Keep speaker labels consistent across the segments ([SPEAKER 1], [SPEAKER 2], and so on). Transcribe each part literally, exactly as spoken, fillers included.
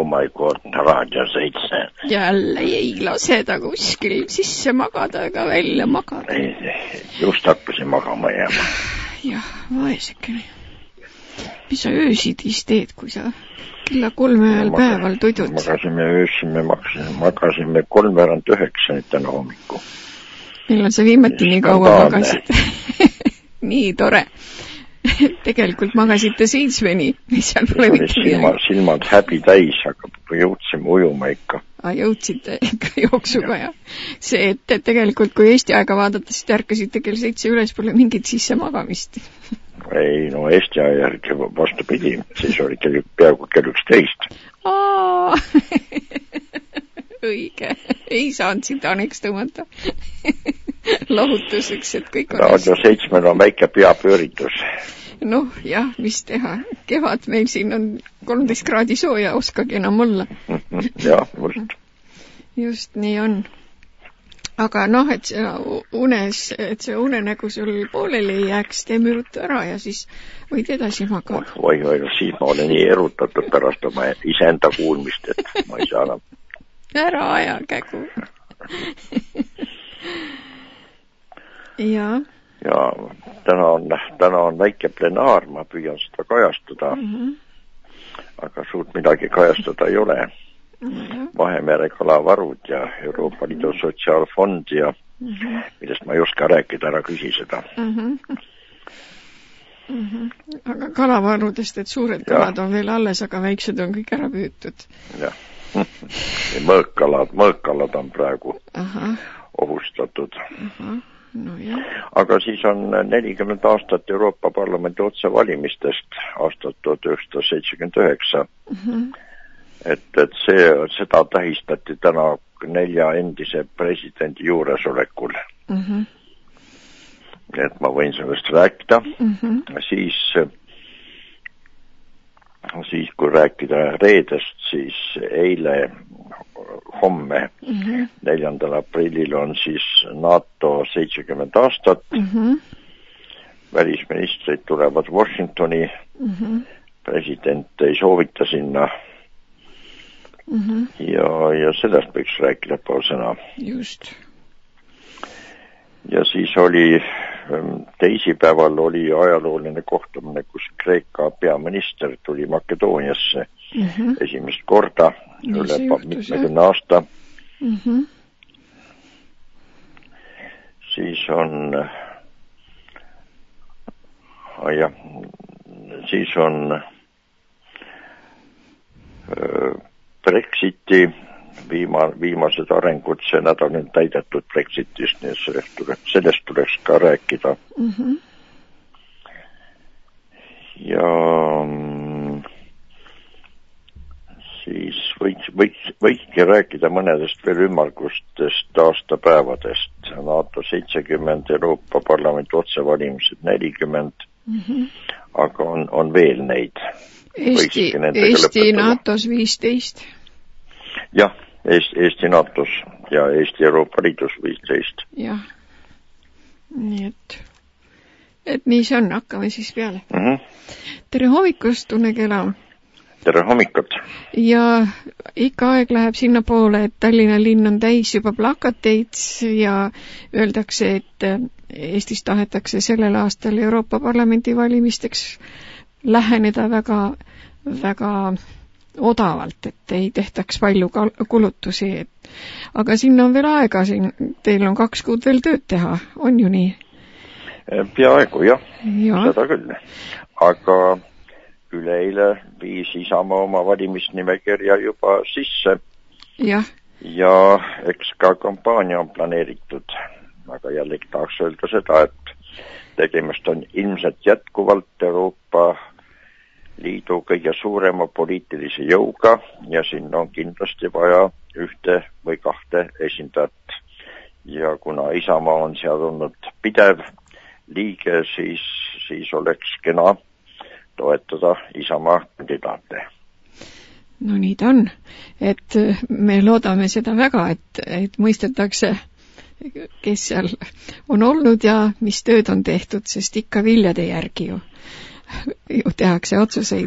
[SPEAKER 1] oh my god, Raadio seitse.
[SPEAKER 2] Jälle ei lase ta kuskil sisse magada ega välja magada.
[SPEAKER 1] Ei, just hakkasin magama jääma.
[SPEAKER 2] Jah, vaesekene. Mis sa öösidis teed, kui sa kella kolme ajal
[SPEAKER 1] Maga,
[SPEAKER 2] päeval tudud?
[SPEAKER 1] Magasime öösime, magasime, magasime kolmveerand üheksa täna hommiku.
[SPEAKER 2] Millal sa viimati nii kaua magasid? Nii tore. Tegelikult magasite seitsmeni, mis seal pole mitte
[SPEAKER 1] silmad, silmad häbi täis, aga jõudsime ujuma ikka.
[SPEAKER 2] Ah, jõudsite ikka jooksuga ja. See, et tegelikult kui Eesti aega vaadata, siis ärkasite kell seitse üles, pole mingit sisse magamist.
[SPEAKER 1] Ei, no Eesti aja järgi vastupidi, siis oli kell, peaaegu kell üksteist.
[SPEAKER 2] Aa, õige, ei saanud siit anneks tõmmata. Lohutuseks, et kõik on...
[SPEAKER 1] Raadio seitsmel on väike peapööritus.
[SPEAKER 2] Noh, jah, mis teha. Kevad meil siin on kolmteist kraadi sooja, oskagi enam olla.
[SPEAKER 1] Jah, just.
[SPEAKER 2] Just nii on. Aga noh, et see unes, et see unenägu sul pooleli ei jääks, teeme juttu ära ja siis võid edasi magada.
[SPEAKER 1] Oi, oi, siis ma olen nii erutatud pärast oma iseenda kuulmist, et ma ei saa enam.
[SPEAKER 2] Ära aja kägu. Ja.
[SPEAKER 1] Ja täna on, täna on väike plenaar, ma püüan seda kajastada. Mm-hmm. Aga suurt midagi kajastada ei ole. Mm-hmm. Vahemere kalavarud ja Euroopa Liidu sotsiaalfond ja mm-hmm. millest ma ei oska rääkida, ära küsi seda. Mm-hmm.
[SPEAKER 2] Mm-hmm. Aga kalavarudest, et suured kalad on veel alles, aga väiksed on kõik ära püütud.
[SPEAKER 1] Jah. Mõõkkalad, mõõkkalad on praegu Aha. ohustatud. Aha. No, jah. Aga siis on nelikümmend aastat Euroopa Parlamendi otsevalimistest aastat tuhat üheksasada seitsekümmend üheksa. Mm-hmm. Et, et see, seda tähistati täna nelja endise presidendi juuresolekul. Mm-hmm. Et ma võin sellest rääkida. Mm-hmm. Siis, siis kui rääkida reedest, siis eile homme, mm-hmm. neljandal aprillil on siis NATO seitsekümmend aastat. Mm-hmm. Välisministrid tulevad Washingtoni. Mm-hmm. President ei soovita sinna. Mm-hmm. Ja, ja sellest võiks rääkida pool sõna.
[SPEAKER 2] Just.
[SPEAKER 1] Ja siis oli, teisipäeval oli ajalooline kohtumine, kus Kreeka peaminister tuli Makedooniasse mm-hmm. esimest korda Nii üle mitmekümne aasta. Mm-hmm. Siis on, ah jah, siis on öö, Brexiti viima, viimased arengud, see nädal on täidetud Brexitist, nii et sellest tuleks, sellest tuleks ka rääkida. Mm-hmm. Ja siis võiks, võiks, võikski rääkida mõnedest veel ümmargustest aastapäevadest. NATO seitsekümmend, Euroopa Parlamendi otsevalimised nelikümmend, mm-hmm. aga on, on veel neid.
[SPEAKER 2] Eesti, Eesti NATOs viisteist.
[SPEAKER 1] Jah, Eesti, Eesti NATOs ja Eesti Euroopa Liidus viisteist.
[SPEAKER 2] Jah, nii et, et nii see on, hakkame siis peale. Mm-hmm. Tere hommikust, Tunne Kela.
[SPEAKER 1] Tere hommikut.
[SPEAKER 2] Ja ikka aeg läheb sinna poole, et Tallinna linn on täis juba plakateid ja öeldakse, et Eestis tahetakse sellel aastal Euroopa Parlamendi valimisteks läheneda väga, väga odavalt, et ei tehtaks palju kulutusi. Et... aga siin on veel aega, siin teil on kaks kuud veel tööd teha, on ju nii?
[SPEAKER 1] Peaaegu, jah,
[SPEAKER 2] ja.
[SPEAKER 1] Seda küll. Aga üleeile viis Isamaa oma valimisnimekirja juba sisse.
[SPEAKER 2] Ja.
[SPEAKER 1] Ja eks ka kampaania on planeeritud. Aga jällegi tahaks öelda seda, et tegemist on ilmselt jätkuvalt Euroopa Liidu kõige suurema poliitilise jõuga ja siin on kindlasti vaja ühte või kahte esindajat. Ja kuna Isamaa on seal olnud pidev liige, siis, siis oleks kena toetada Isamaa kandidaate.
[SPEAKER 2] No nii ta on, et me loodame seda väga, et, et mõistetakse, kes seal on olnud ja mis tööd on tehtud, sest ikka viljade järgi ju, ju tehakse otsuseid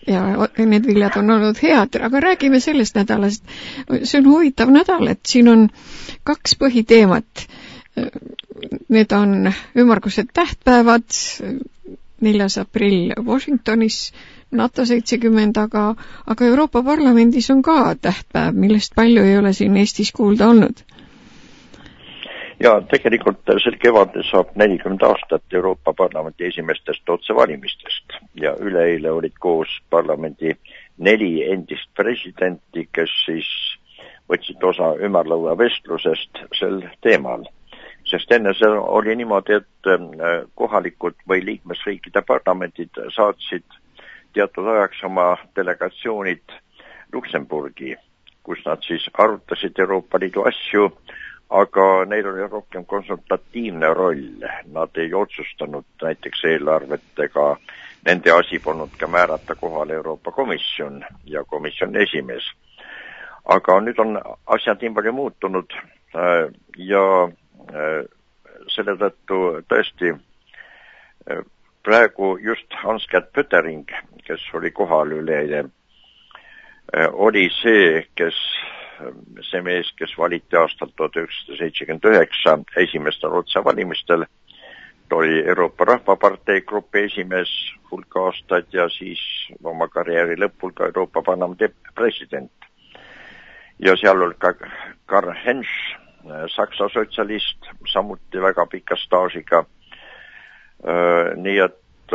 [SPEAKER 2] ja need viljad on olnud head, aga räägime sellest nädalast. See on huvitav nädal, et siin on kaks põhiteemat. Need on ümmargused tähtpäevad, neljas aprill Washingtonis, NATO seitsekümmend, aga, aga Euroopa Parlamendis on ka tähtpäev, millest palju ei ole siin Eestis kuulda olnud.
[SPEAKER 1] Ja tegelikult sel kevadel saab nelikümmend aastat Euroopa Parlamendi esimestest otsevalimistest ja üleeile olid koos parlamendi neli endist presidenti, kes siis võtsid osa ümarlaua vestlusest sel teemal. Sest enne see oli niimoodi, et kohalikud või liikmesriikide parlamendid saatsid teatud ajaks oma delegatsioonid Luksemburgi, kus nad siis arutasid Euroopa Liidu asju, aga neil oli rohkem konsultatiivne roll. Nad ei otsustanud näiteks eelarvet ega nende asi polnud ka määrata kohale Euroopa Komisjon ja komisjoni esimees. Aga nüüd on asjad nii palju muutunud ja selle tõttu tõesti praegu just Hans-Gert Pöttering, kes oli kohal üleeile, oli see, kes see mees, kes valiti aastal tuhat üheksasada seitsekümmend üheksa esimestel otsevalimistel, oli Euroopa Rahvapartei grupi esimees hulk aastaid ja siis oma karjääri lõpul ka Euroopa Parlamendi president. Ja seal oli ka Karl Hensch, Saksa sotsialist, samuti väga pika staažiga. Nii et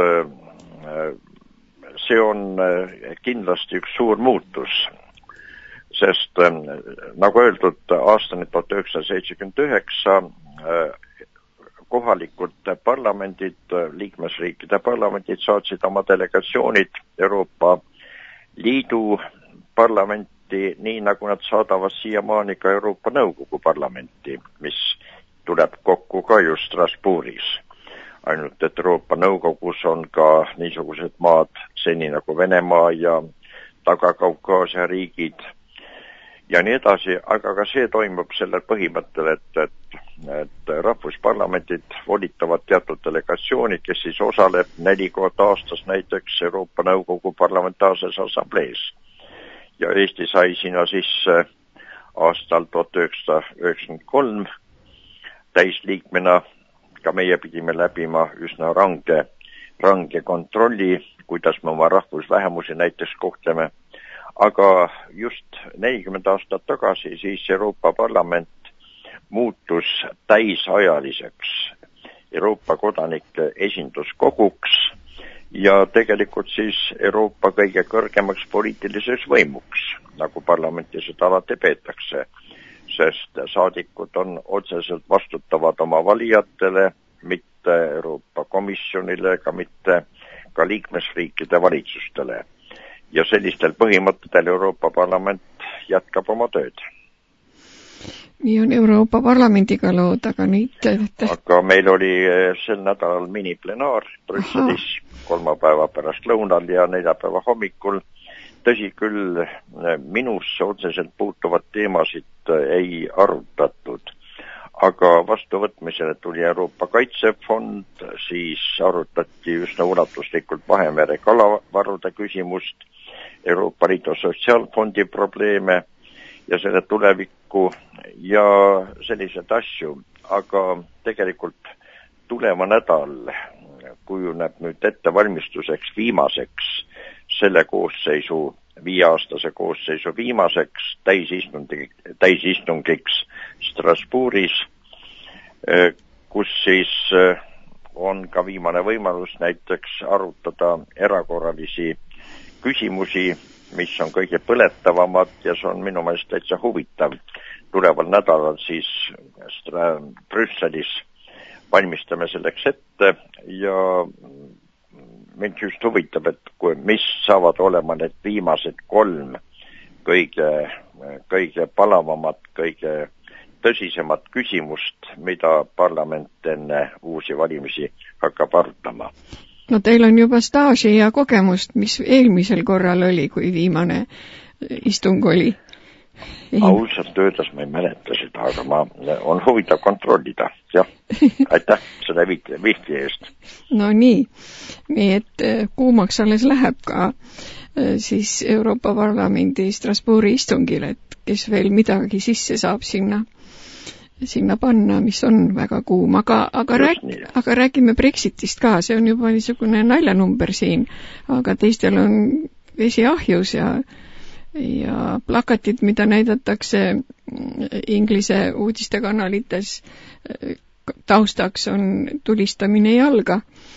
[SPEAKER 1] see on kindlasti üks suur muutus. Sest nagu öeldud, aastani tuhat üheksasada seitsekümmend üheksa kohalikud parlamendid, liikmesriikide parlamendid saatsid oma delegatsioonid Euroopa Liidu parlamenti, nii nagu nad saadavad siiamaani ka Euroopa Nõukogu parlamenti, mis tuleb kokku ka just Strasbourgis. Ainult, et Euroopa Nõukogus on ka niisugused maad seni nagu Venemaa ja Taga-Kaukaasia riigid ja nii edasi, aga ka see toimub sellel põhimõttel, et, et, et rahvusparlamendid volitavad teatud delegatsiooni, kes siis osaleb neli korda aastas näiteks Euroopa Nõukogu parlamentaarses assamblees. Ja Eesti sai sinna sisse aastal tuhat üheksasada üheksakümmend kolm täisliikmena, ka meie pidime läbima üsna range, range kontrolli, kuidas me oma rahvusvähemusi näiteks kohtleme. Aga just nelikümmend aastat tagasi siis Euroopa Parlament muutus täisajaliseks Euroopa kodanike esinduskoguks ja tegelikult siis Euroopa kõige kõrgemaks poliitiliseks võimuks, nagu parlamenti seda alati peetakse, sest saadikud on otseselt vastutavad oma valijatele, mitte Euroopa Komisjonile ega mitte ka liikmesriikide valitsustele. Ja sellistel põhimõtetel Euroopa Parlament jätkab oma tööd.
[SPEAKER 2] Nii on Euroopa Parlamendiga lood, aga nüüd...
[SPEAKER 1] Aga meil oli sel nädalal miniplenaar Brüsselis kolmapäeva pärast lõunal ja neljapäeva hommikul. Tõsi küll, minusse otseselt puutuvad teemasid ei arutatud. Aga vastuvõtmisele tuli Euroopa Kaitsefond, siis arutati üsna ulatuslikult Vahemere kalavarude küsimust, Euroopa Liidu Sotsiaalfondi probleeme ja selle tulevikku ja sellised asju. Aga tegelikult tuleva nädal kujuneb nüüd ettevalmistuseks viimaseks selle koosseisu, viieaastase koosseisu viimaseks täisistungiks, täisistungiks Strasbourgis, kus siis on ka viimane võimalus näiteks arutada erakorralisi küsimusi, mis on kõige põletavamad ja see on minu meelest täitsa huvitav. Tuleval nädalal siis Brüsselis valmistame selleks ette ja mind just huvitab, et kui, mis saavad olema need viimased kolm kõige, kõige palavamad, kõige tõsisemad küsimust, mida parlament enne uusi valimisi hakkab arutama.
[SPEAKER 2] No teil on juba staaži ja kogemust, mis eelmisel korral oli, kui viimane istung oli.
[SPEAKER 1] Ausalt öeldes ma ei mäleta seda, aga ma on huvitav kontrollida. Jah, aitäh selle vihti eest.
[SPEAKER 2] No nii, nii et kuumaks alles läheb ka. siis Euroopa Parlamendi Strasbourgi istungil, et kes veel midagi sisse saab sinna, sinna panna, mis on väga kuum. Aga, aga, rääk, aga räägime Brexitist ka, see on juba niisugune naljanumber siin, aga teistel on vesi ahjus ja ja plakatid, mida näidatakse Inglise uudistekanalites taustaks, on tulistamine jalga.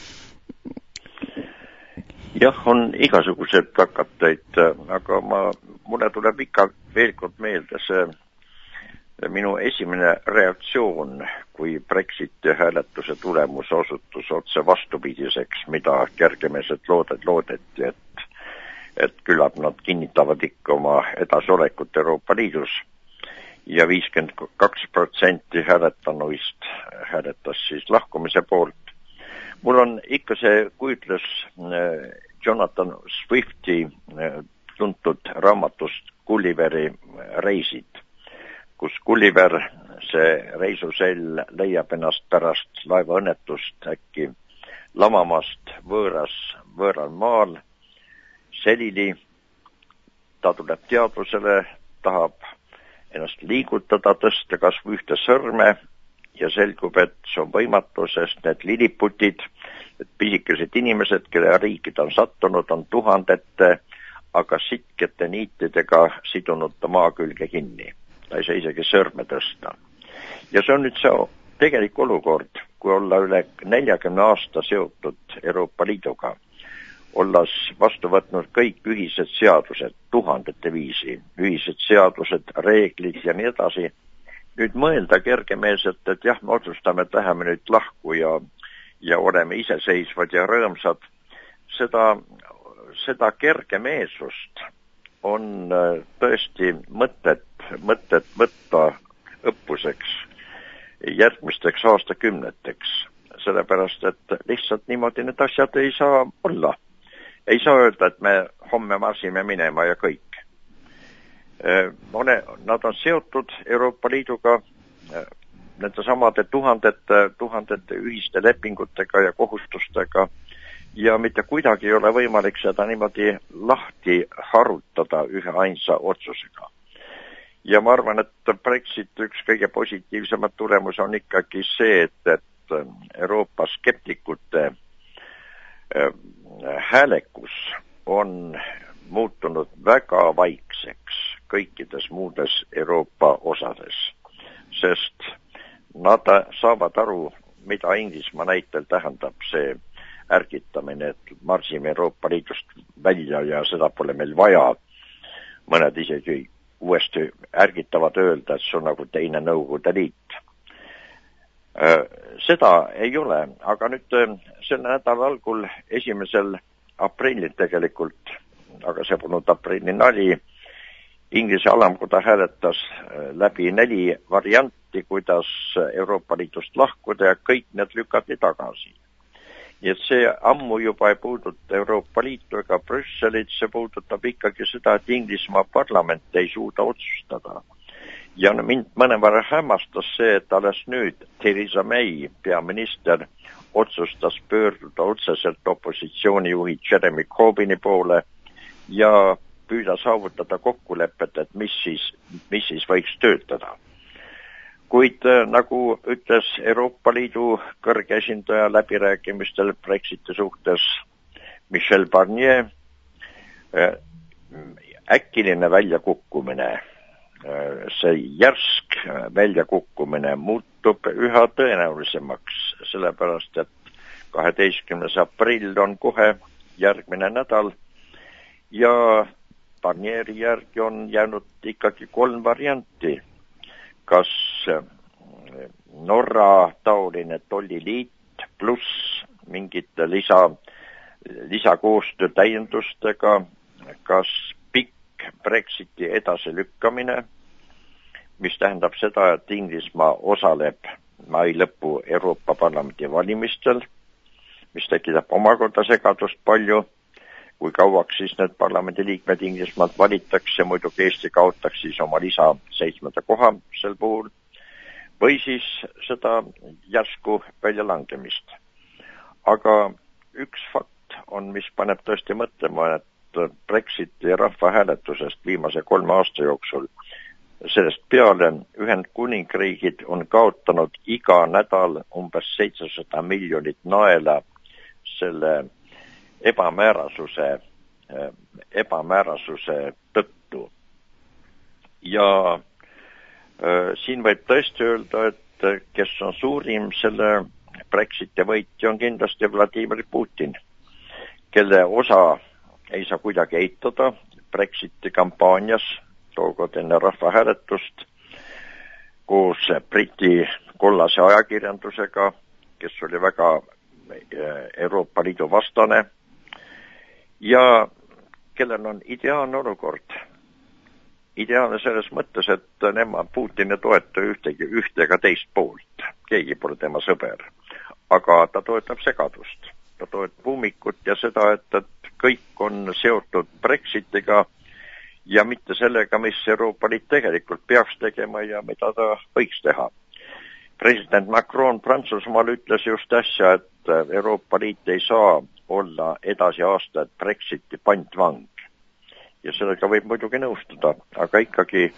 [SPEAKER 1] Jah, on igasuguseid plakateid, aga ma, mulle tuleb ikka veel kord meelde see minu esimene reaktsioon, kui Brexiti hääletuse tulemus osutus otse vastupidiseks, mida kergemeelselt loodet loodeti, et et küllap nad kinnitavad ikka oma edasolekut Euroopa Liidus ja viiskümmend kaks protsenti hääletanuist hääletas siis lahkumise poolt. Mul on ikka see kujutlus Jonathan Swifti tuntud raamatust Gulliveri reisid, kus Gulliver, see reisusell, leiab ennast pärast laevaõnnetust äkki lamamast võõras, võõral maal, selili, ta tuleb teadvusele, tahab ennast liigutada, tõsta kas või ühte sõrme ja selgub, et see on võimatu, sest need liliputid, et pisikesed inimesed, kelle riiki ta on sattunud, on tuhandete, aga sitkete niitidega sidunud ta maa külge kinni. Ta ei saa isegi sõrme tõsta. Ja see on nüüd see tegelik olukord, kui olla üle neljakümne aasta seotud Euroopa Liiduga, olles vastu võtnud kõik ühised seadused, tuhandete viisi, ühised seadused, reeglid ja nii edasi. Nüüd mõelda kergemeelselt, et jah, me otsustame, et läheme nüüd lahku ja, ja oleme iseseisvad ja rõõmsad. Seda, seda kergemeelsust on tõesti mõtet, mõtet võtta õppuseks järgmisteks aastakümneteks, sellepärast, et lihtsalt niimoodi need asjad ei saa olla. Ei saa öelda, et me homme marsime minema ja kõik. Nad on seotud Euroopa Liiduga nende samade tuhandete, tuhandete ühiste lepingutega ja kohustustega ja mitte kuidagi ei ole võimalik seda niimoodi lahti harutada ühe ainsa otsusega. Ja ma arvan, et Brexit üks kõige positiivsemat tulemus on ikkagi see, et, et Euroopa skeptikute häälekus on muutunud väga vaikseks kõikides muudes Euroopa osades, sest nad saavad aru, mida Inglismaa näitel tähendab see ärgitamine, et marsime Euroopa Liidust välja ja seda pole meil vaja. Mõned isegi uuesti ärgitavad öelda, et see on nagu teine Nõukogude Liit. Seda ei ole, aga nüüd selle nädala algul esimesel aprillil tegelikult, aga see polnud aprilli nali, Inglise alamkoda hääletas läbi neli varianti, kuidas Euroopa Liidust lahkuda ja kõik need lükati tagasi. Nii et see ammu juba ei puuduta Euroopa Liitu ega Brüsselit, see puudutab ikkagi seda, et Inglismaa parlament ei suuda otsustada. Ja mind mõnevõrra hämmastas see, et alles nüüd Theresa May, peaminister, otsustas pöörduda otseselt opositsioonijuhi Jeremy Corbyni poole ja püüda saavutada kokkulepet, et mis siis, mis siis võiks töötada. Kuid nagu ütles Euroopa Liidu kõrge esindaja läbirääkimistel Brexiti suhtes Michel Barnier, äkiline väljakukkumine, see järsk väljakukkumine muutub üha tõenäolisemaks, sellepärast et kaheteistkümnes aprill on kohe järgmine nädal ja Barnieri järgi on jäänud ikkagi kolm varianti. Kas Norra taoline tolliliit pluss mingite lisa, lisakoostöö täiendustega, kas pikk Brexiti edasilükkamine, mis tähendab seda, et Inglismaa osaleb mai lõpu Euroopa Parlamendi valimistel, mis tekitab omakorda segadust palju, kui kauaks siis need parlamendiliikmed Inglismaalt valitakse, muidugi Eesti kaotaks siis oma lisa seitsmenda koha sel puhul, või siis seda järsku väljalangemist. Aga üks fakt on, mis paneb tõesti mõtlema, et Brexiti rahvahääletusest viimase kolme aasta jooksul. Sellest peale Ühendkuningriigid on kaotanud iga nädal umbes seitsesada miljonit naela selle ebamäärasuse, ebamäärasuse tõttu. Ja äh, siin võib tõesti öelda, et kes on suurim selle Brexiti võitja on kindlasti Vladimir Putin, kelle osa ei saa kuidagi eitada Brexiti kampaanias tookord enne rahvahääletust koos Briti kollase ajakirjandusega, kes oli väga Euroopa Liidu vastane ja kellel on ideaalne olukord. Ideaalne selles mõttes, et nemad Putin ei toeta ühtegi, ühte ega teist poolt. Keegi pole tema sõber. Aga ta toetab segadust. Ta toetab ummikut ja seda, et, et kõik on seotud Brexitiga ja mitte sellega, mis Euroopa Liit tegelikult peaks tegema ja mida ta võiks teha. President Macron Prantsusmaal ütles just äsja, et Euroopa Liit ei saa olla edasi aastaid Brexiti pantvang. Ja sellega võib muidugi nõustuda, aga ikkagi,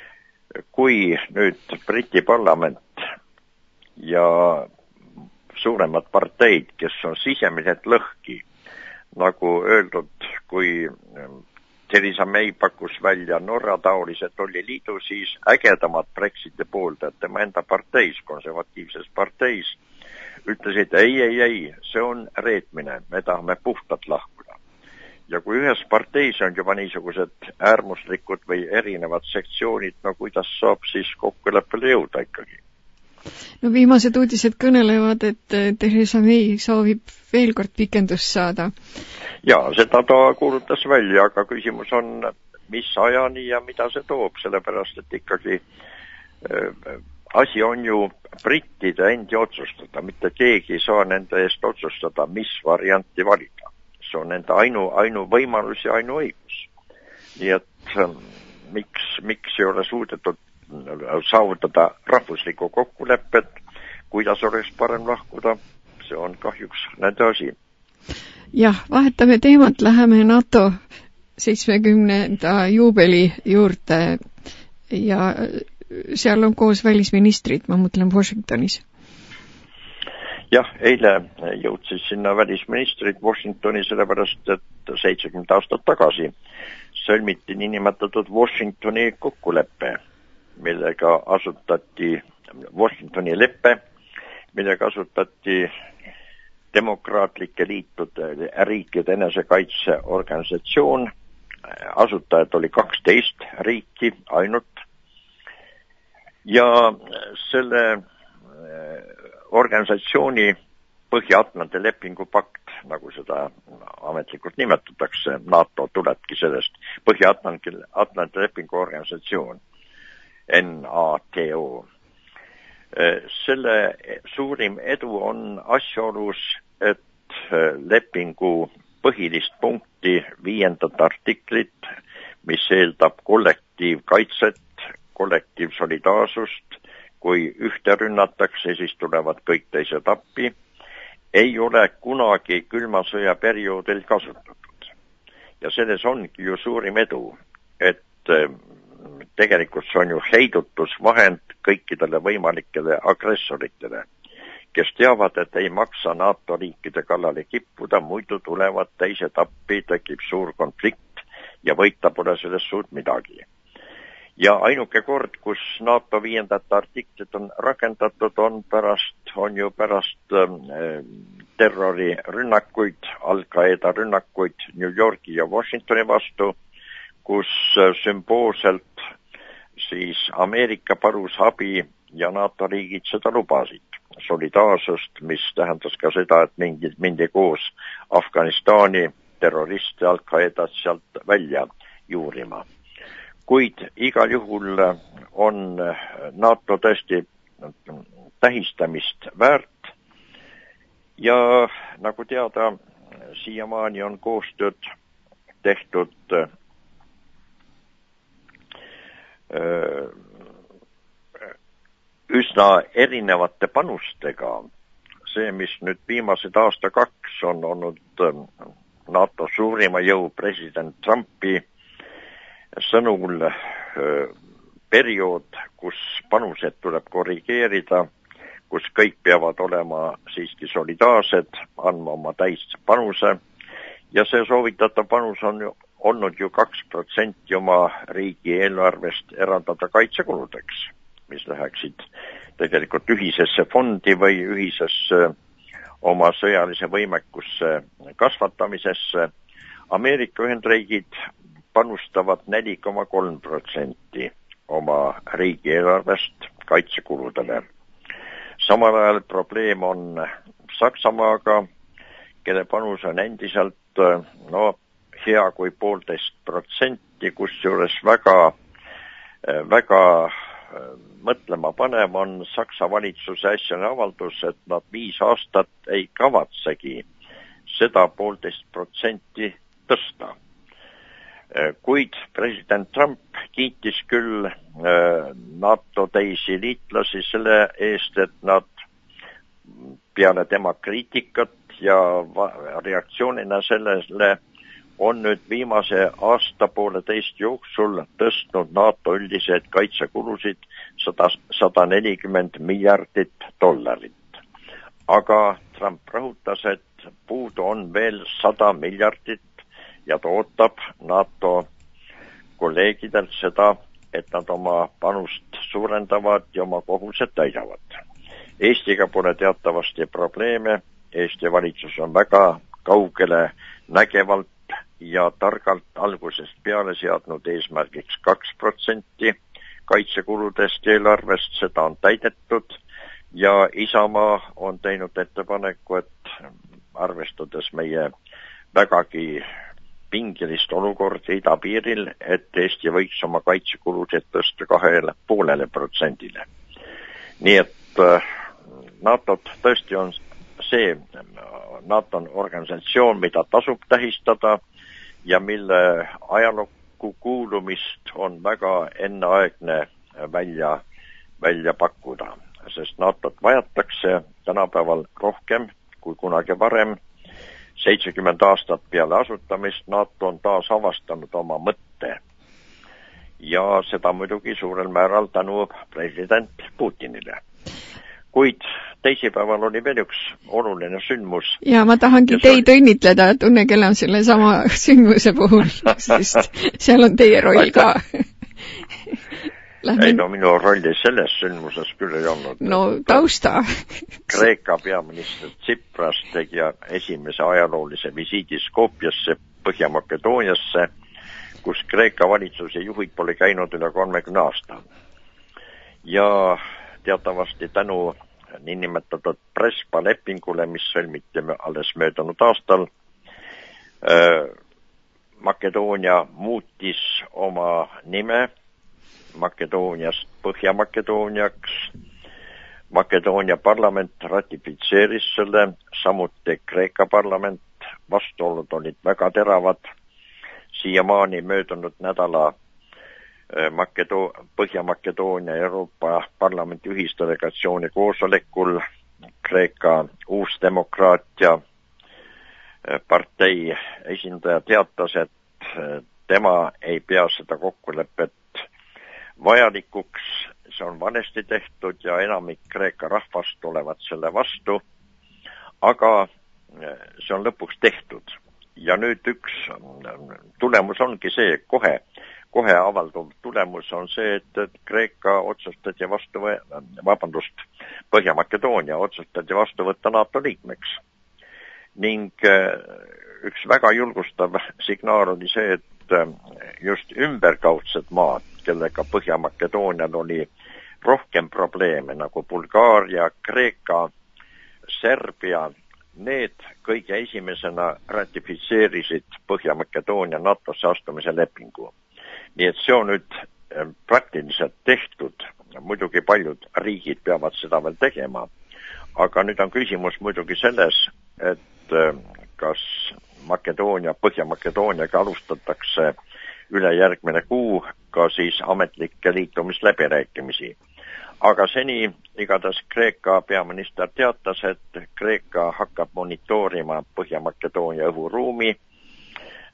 [SPEAKER 1] kui nüüd Briti parlament ja suuremad parteid, kes on sisemiselt lõhki, nagu öeldud, kui Theresa May pakkus välja Norra taolise tolliliidu, siis ägedamad Brexiti pooldajad tema enda parteis, konservatiivses parteis, ütlesid, ei, ei, ei, see on reetmine, me tahame puhtalt lahkuda. Ja kui ühes parteis on juba niisugused äärmuslikud või erinevad sektsioonid, no kuidas saab siis kokkuleppele jõuda ikkagi?
[SPEAKER 2] No viimased uudised kõnelevad, et Theresa May soovib veel kord pikendust saada.
[SPEAKER 1] Ja, seda ta kuulutas välja, aga küsimus on, mis ajani ja mida see toob, sellepärast, et ikkagi äh, asi on ju brittide endi otsustada, mitte keegi ei saa nende eest otsustada, mis varianti valida. See on nende ainu, ainu võimalus ja ainu õigus. Nii et äh, miks, miks ei ole suudetud saavutada rahvuslikku kokkuleppet, kuidas oleks parem lahkuda, see on kahjuks nende asi.
[SPEAKER 2] Jah, vahetame teemat, läheme NATO seitsmekümnenda juubeli juurde ja seal on koos välisministrid, ma mõtlen Washingtonis.
[SPEAKER 1] Jah, eile jõudsid sinna välisministrid Washingtoni sellepärast, et seitsekümmend aastat tagasi sõlmiti niinimetatud Washingtoni kokkuleppe, millega asutati Washingtoni leppe, millega asutati demokraatlike liitude riikide enesekaitseorganisatsioon. Asutajad oli kaksteist riiki ainult. Ja selle organisatsiooni Põhja-Atlandi lepingu pakt, nagu seda ametlikult nimetatakse, NATO tulebki sellest, Põhja-Atlandi lepingu organisatsioon, N A T O. Selle suurim edu on asjaolus, et lepingu põhilist punkti, viiendat artiklit, mis eeldab kollektiivkaitset, kollektiivsolidaarsust, kui ühte rünnatakse, siis tulevad kõik teised appi, ei ole kunagi külma sõja perioodil kasutatud. Ja selles ongi ju suurim edu, et tegelikult see on ju heidutusvahend kõikidele võimalikele agressoritele, kes teavad, et ei maksa NATO riikide kallale kippuda, muidu tulevad teised appi, tekib suur konflikt ja võita pole sellest suurt midagi. Ja ainuke kord, kus NATO viiendat artiklit on rakendatud, on pärast, on ju pärast äh, terrorirünnakuid, Al-Qaeda rünnakuid New Yorki ja Washingtoni vastu, kus sümboolselt siis Ameerika palus abi ja NATO riigid seda lubasid. Solidaarsust, mis tähendas ka seda, et mindi, mindi koos Afganistani terroriste Al-Qaedat sealt välja juurima. Kuid igal juhul on NATO tõesti tähistamist väärt ja nagu teada, siiamaani on koostööd tehtud üsna erinevate panustega. See, mis nüüd viimased aasta kaks on olnud NATO suurima jõu president Trumpi sõnul periood, kus panused tuleb korrigeerida, kus kõik peavad olema siiski solidaarsed, andma oma täis panuse ja see soovitatav panus on ju olnud ju kaks protsenti oma riigi eelarvest eraldada kaitsekuludeks, mis läheksid tegelikult ühisesse fondi või ühisesse oma sõjalise võimekusse kasvatamisesse. Ameerika Ühendriigid panustavad neli koma kolm protsenti oma riigi eelarvest kaitsekuludele. Samal ajal probleem on Saksamaaga, kelle panus on endiselt no, hea kui poolteist protsenti, kusjuures väga, väga mõtlema panev on Saksa valitsuse äsjane avaldus, et nad viis aastat ei kavatsegi seda poolteist protsenti tõsta. Kuid president Trump kiitis küll NATO teisi liitlasi selle eest, et nad peale tema kriitikat ja reaktsioonina sellele on nüüd viimase aasta pooleteist jooksul tõstnud NATO üldised kaitsekulusid sada nelikümmend miljardit dollarit. Aga Trump rõhutas, et puudu on veel sada miljardit ja ta ootab NATO kolleegidelt seda, et nad oma panust suurendavad ja oma kohused täidavad. Eestiga pole teatavasti probleeme. Eesti valitsus on väga kaugele nägevalt ja targalt algusest peale seadnud eesmärgiks kaks protsenti kaitsekuludest eelarvest, seda on täidetud ja Isamaa on teinud ettepaneku, et arvestades meie vägagi pingilist olukorda idapiiril, et Eesti võiks oma kaitsekuluded tõsta kahele poolele protsendile. Nii et NATO tõesti on see, NATO on organisatsioon, mida tasub tähistada ja mille ajalukku kuulumist on väga enneaegne välja, välja pakkuda, sest NATOt vajatakse tänapäeval rohkem kui kunagi varem. seitsekümmend aastat peale asutamist NATO on taas avastanud oma mõtte ja seda muidugi suurel määral tänu president Putinile. Kuid teisipäeval oli veel üks oluline sündmus.
[SPEAKER 2] Ja ma tahangi ja teid oli... õnnitleda, Tunne Kelam selle sama sündmuse puhul, sest seal on teie roll ka.
[SPEAKER 1] Lähme... Ei no minu rolli selles sündmuses küll ei olnud.
[SPEAKER 2] No tausta.
[SPEAKER 1] Kreeka peaminister Tsipras tegi esimese ajaloolise visiidi Skopjasse, Põhja-Makedooniasse, kus Kreeka valitsuse juhid pole käinud üle kolmekümne aasta. Ja teatavasti tänu niinimetatud Prespa lepingule, mis sõlmiti alles möödunud aastal, Makedoonia muutis oma nime Makedooniast Põhja-Makedooniaks. Makedoonia parlament ratifitseeris selle, samuti Kreeka parlament. Vastuolud olid väga teravad. Siiamaani möödunud nädala Makedo- Põhja-Makedoonia Euroopa Parlamenti ühisdelegatsiooni koosolekul Kreeka Uusdemokraatia partei esindaja teatas, et tema ei pea seda kokkulepet vajalikuks, see on valesti tehtud ja enamik Kreeka rahvast olevat selle vastu, aga see on lõpuks tehtud. Ja nüüd üks tulemus ongi see, kohe, kohe avalduv tulemus on see, et Kreeka otsustati vastu, vabandust, Põhja-Makedoonia otsustati vastu võtta NATO liikmeks. Ning üks väga julgustav signaal oli see, et just ümberkaudsed maad, kellega Põhja-Makedoonial oli rohkem probleeme, nagu Bulgaaria, Kreeka, Serbia, need kõige esimesena ratifitseerisid Põhja-Makedoonia NATOsse astumise lepingu. Nii et see on nüüd praktiliselt tehtud, muidugi paljud riigid peavad seda veel tegema, aga nüüd on küsimus muidugi selles, et kas Makedoonia, Põhja-Makedooniaga alustatakse üle järgmine kuu ka siis ametlikke liitumisläbirääkimisi. Aga seni igatahes Kreeka peaminister teatas, et Kreeka hakkab monitoorima Põhja-Makedoonia õhuruumi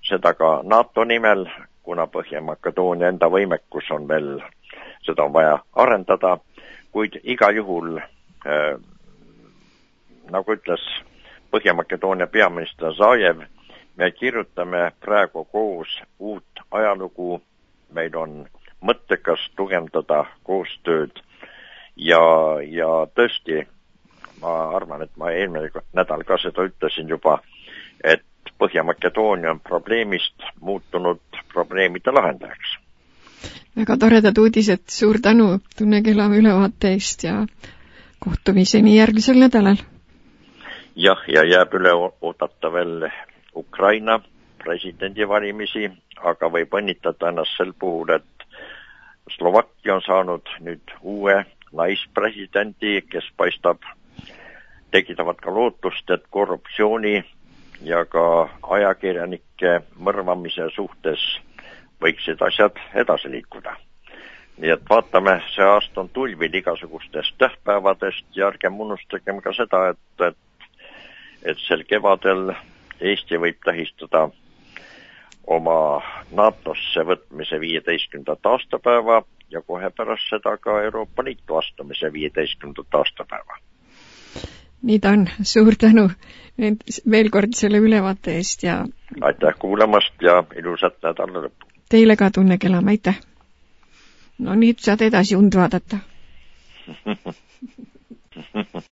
[SPEAKER 1] seda ka NATO nimel, kuna Põhja-Makedoonia enda võimekus on veel, seda on vaja arendada, kuid igal juhul äh, nagu ütles Põhja-Makedoonia peaminister Zaev, me kirjutame praegu koos uut ajalugu, meil on mõttekas tugevdada koostööd ja, ja tõesti, ma arvan, et ma eelmine nädal ka seda ütlesin juba, et Põhja-Makedoonia on probleemist muutunud probleemide lahendajaks.
[SPEAKER 2] Väga toredad uudised, suur tänu Tunne Kelam ülevaate eest ja kohtumiseni järgmisel nädalal.
[SPEAKER 1] Jah, ja jääb üle oodata veel Ukraina presidendivalimisi, aga võib õnnitleda ennast sel puhul, et Slovakkia on saanud nüüd uue naispresidendi, kes paistab, tekitavad ka lootust, et korruptsiooni ja ka ajakirjanike mõrvamise suhtes võiksid asjad edasi liikuda. Nii et vaatame, see aasta on tulvil igasugustest tähtpäevadest ja ärgem unustagem ka seda, et, et et sel kevadel Eesti võib tähistada oma NATOsse võtmise viieteistkümnendat aastapäeva ja kohe pärast seda ka Euroopa Liitu astumise viieteistkümnendat aastapäeva.
[SPEAKER 2] Nii ta on, suur tänu veel kord selle ülevaate eest ja
[SPEAKER 1] aitäh kuulamast ja ilusat nädala lõppu.
[SPEAKER 2] Teile ka Tunne Kelam, aitäh. No nüüd saad edasi und vaadata.